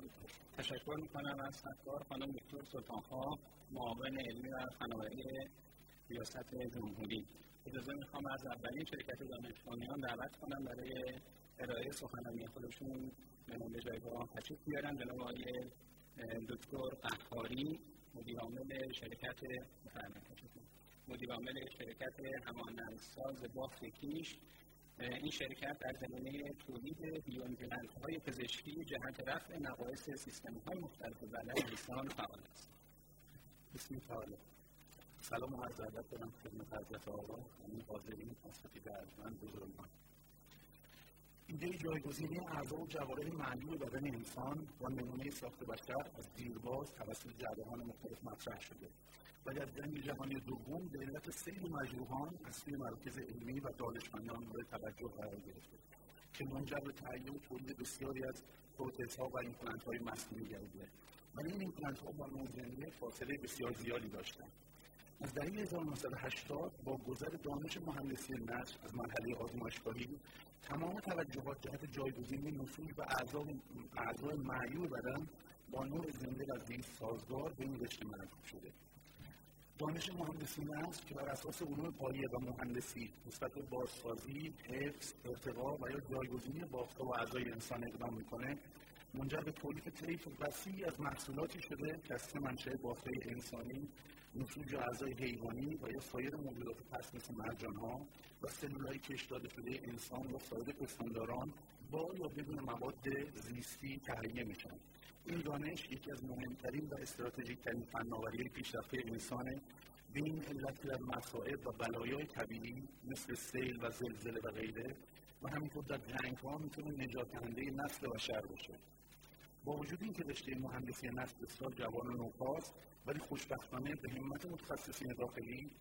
تشکر میکنم از ستار خانم دکتر سلطانخواه، معاون علمی و فناوری ریاست جمهوری. اجازه میخوام از اولین شرکت دانشجویان دعوت کنم برای ارائه سخنرانی خودشون به جایگاه تشریف بیارن. جناب آقای دکتر قهاری، مدیرعامل شرکت همانندساز بافت کیش. این شرکت در زمینه تولید بیوانگلندهای پزشکی جهت رفع نقایص سیستم‌های مختلف بدن انسان فعال است. بسم الله. سلام و عرض ادب دارم خدمت حضرت آقا همین حاضرین اساتید ارجمند بزرگان. ایده جایگزینی اعضا و جوارح معلول بدن انسان با نمونه ساخت بشر از دیرباز توسط جراحان مختلف مطرح شده و در جنگ جهانی دوم به علت سیل مجروحان از سوی مراکز علمی و دانشمندان مورد توجه قرار گرفته که منجر به تهیه و تولید بسیاری از پروتزها و ایمپلنت‌های مصنوعی گردیده. ولی این ایمپلنت‌ها با نوع فاصله بسیار زیادی داشتند. از دهه 1980 با گذر دانش مهندسی نسل از مرحله آزمایشگاهی تمام توجهات جهت جایگزینی نسوج و اعضای معیوب بدن با نوع زنده و زیست سازگار به این رشته مربوط شده. دانش مهندسی نسل که بر اساس علوم پایه و مهندسی نسبت به بازسازی، حفظ، ارتقا و یا جایگزینی بافت‌ها و اعضای انسان اقدام می‌کنه، منجر به تولید طیف وسیعی از محصولاتی شده که از منشأ بافت‌های انسانی، نسوج اعضای حیوانی و یا سایر موجودات پس مثل مرجان‌ها و سلول‌های کش داده شده انسان و سایر پستانداران با یا بدون مواد زیستی تهیه میشن. این دانش یکی از مهمترین و استراتژیک‌ترین فناوری پیشرفته انسانه. به این علت که در مصائب و بلایای طبیعی مثل سیل و زلزله و غیره و همینطور در جنگ‌ها میتونه نجات دهنده نسل بشر باشه. با وجود اینکه رشته مهندسی نسل بسیار جوان و نوپاست، ولی خوشبختانه به همت متخصصین داخلی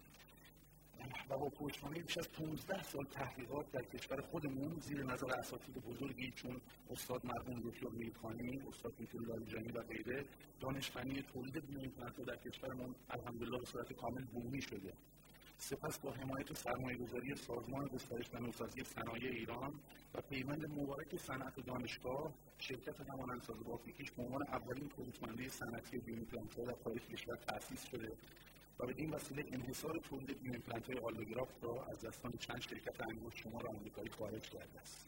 و با پشتوانه بیش از 15 سال تحقیقات در کشور خودمون زیر نظر اساتید بزرگی چون استاد مرحوم دکتر میرخانی، استاد دکتر لاریجانی و غیره، دانش فنی تولید بیوانگلندها در کشورمون الحمدلله به صورت کامل بومی شده. سپس با حمایت و سرمایه‌گذاری سازمان گسترش و نوسازی صنایع ایران و پیوند مبارک صنعت دانشگاه، شرکت همانندساز بافت کیش به عنوان اولین تولیدکننده صنعتی بیوانگلندها در تاریخ کشور تأسیس شده و بدین وسیله انحصار تولید بیوانگلندهای آلوگراف را از دستان چند شرکت انگشت شمار آمریکایی خارج کرده است.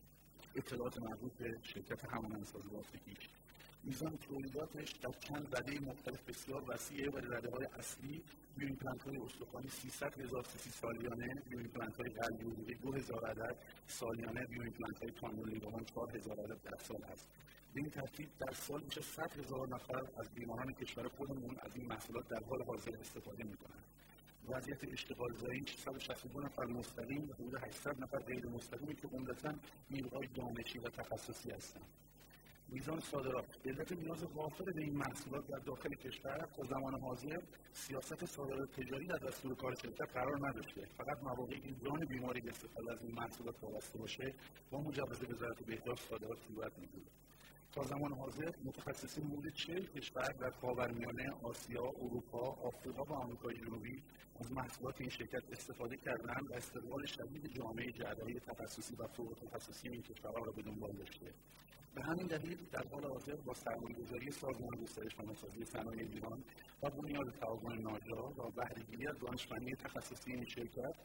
اطلاعات مربوط به شرکت همانندساز بافت کیش: میزان تولیداتش در چند رده مختلف بسیار وسیعه و در رده های اصلی بیوانگلندهای استخوانی 300,000 سیسی سالیانه، بیوانگلندهای قلبی حدود 2000 عدد سالیانه، بیوانگلندهای کانول لیگامان 4000 عدد در سال است. به این ترتیب در سال میشه 100,000 نفر از بیماران کشور خودمون از این محصولات در حال حاضر استفاده میکنن. وضعیت اشتغال زایی 662 نفر مستقیم و حدود 800 نفر غیر مستقیمی که عمدتاً نیروهای دانشی و تخصصی هستند. میزان صادرات به علت نیاز وافر به این محصولات در داخل کشور تا زمان حاضر سیاست صادرات تجاری در دستور کار شرکت قرار نداشته. فقط مواقعی که جان بیماری به استفاده از این محصولات وابسته باشه با مجوز وزارت بهداشت صادرات صورت میگیره. تا زمان حاضر متخصصین حدود 40 کشور در خاورمیانه، آسیا، اروپا، آفریقا و آمریکای جنوبی از محصولات این شرکت استفاده کردند و استقبال شدید جامعه جراحی تخصصی و فوق تخصصی این کشورها را به دنبال داشته. به همین دلیل در حال حاضر با سرمایه‌گذاری سازمان گسترش و نوسازی صنایع ایران و بنیاد تعاون ناجا و بهره‌گیری از دانش فنی تخصصی این شرکت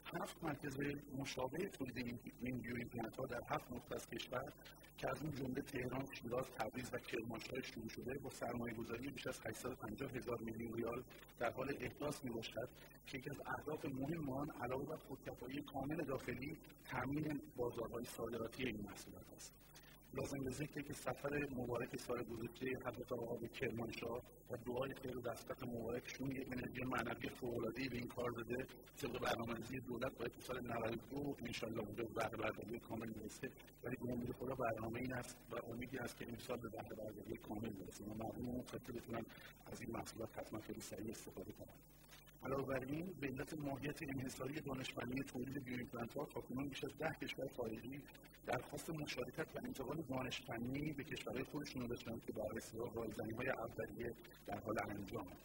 7 مرکز مشابه تولید این بیوانگلندها در 7 نقطه از کشور که از اون جمله تهران، شیراز، تبریز و کرمانشاه شروع شده با سرمایه‌گذاری بیش از 850,000 میلیون ریال در حال احداث میباشد که یکی از اهداف مهم آن علاوه بر خودکفایی کامل داخلی تامین بازارهای صادراتی این محصولات است. لازم به ذکره که سفر مبارک سال گذشته حضرت آقا به کرمانشاه و دعای خیر و دستخط مبارکشون یک انرژی معنوی فوق‌العاده‌ای به این کار داده. طبق برنامه‌ریزی دولت باید که سال 92 انشالله به بهره‌برداری کامل برسه، ولی به امید خدا برنامه این است و امیدی است که امسال به بهره‌برداری کامل برسه و مردم خطه بتونن از این محصولات حتما خیلی سریع استفاده کنن. علاوه بر این به علت ماهیت انحصاری دانش فنی تولید بیوانگلندها تاکنون بیش از 10 کشور خارجی درخواست مشارکت و انتقال دانش فنی به کشورهای خودشون داشتند که بررسی و رایزنی‌های اولیه در حال انجام است.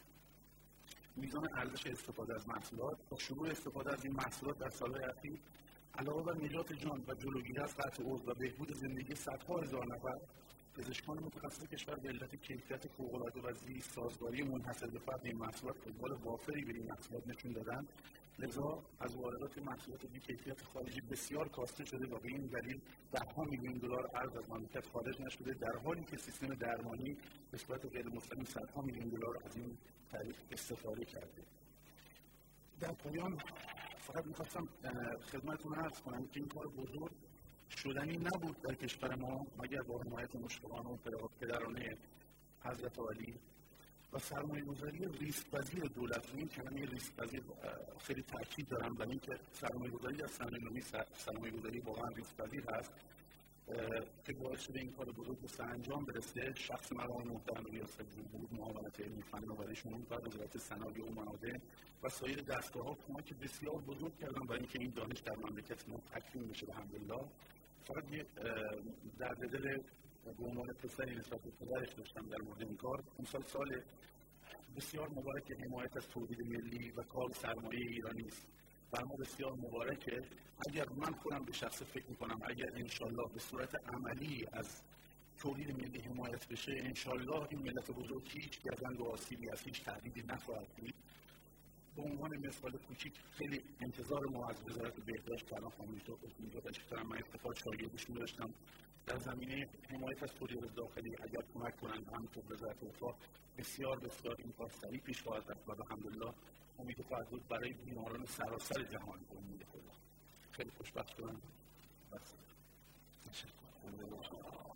میزان ارزش استفاده از محصولات با شروع استفاده از این محصولات در سال‌های اخیر علاوه بر نجات جان و جلوگیری از قطع عضو و بهبود زندگی صدها هزار نفر، پزشکان متخصص کشور به علت کیفیت فوق‌العاده و زیست سازگاری منحصر به فرد این محصولات اقبال وافری به این محصولات نشون دادن، لذا از واردات محصولات بی‌کیفیت خارجی بسیار کاسته شده و به این دلیل ده‌ها میلیون دلار ارز از مملکت خارج نشده، در حالی که سیستم درمانی به صورت غیر مستقیم صدها میلیون دلار از این طریق استفاده کرده. در پایان فقط می‌خواستم خدمتتون عرض کنم که این کار بزرگ شدنی نبود در کشور ما مگر با حمایت مشفقانه و پدرانه حضرت عالی و سرمایه‌گذاری ریسک‌پذیر دولت. این کلمه ریسک‌پذیر خیلی تاکید دارم بر اینکه سرمایه‌گذاری از سرمایه‌گذاری واقعا ریسک‌پذیر هست که باعث شده این کار بزرگ به سرانجام برسه. شخص مرحوم محترم ریاست جمهور، معاونت علمی فناوری شمول و وزارت صنایع و معادن و سایر دستگاه‌ها کمک بسیار بزرگ کردن برای اینکه این دانش در مملکت ما تکمیل بشه الحمدلله. فقط یه درد دل به عنوان پسری نسبت به پدرش داشتم در مورد این کار. امسال سال بسیار مبارک حمایت از تولید ملی و کار سرمایه ایرانی است. بر ما بسیار مبارکه. اگر من خودم به شخص فکر می‌کنم اگر انشالله به صورت عملی از تولید ملی حمایت بشه، انشالله این ملت بزرگ هیچ گزند و آسیبی از هیچ تهدیدی نخواهد دید. به عنوان مثال کوچیک خیلی انتظار ما از وزارت بهداشت که الان خانم داشتم من اتفاق شایعه‌شون داشتم در زمینه حمایت از تولید داخلی اگر کمک کنند همونطور وزارت دفاع بسیار بسیار این کار سریع پیش خواهد رفت و الحمدلله امید خواهد بود برای بیماران سراسر جهان. امید خدا خیلی خوشبخت شدم. تشکر.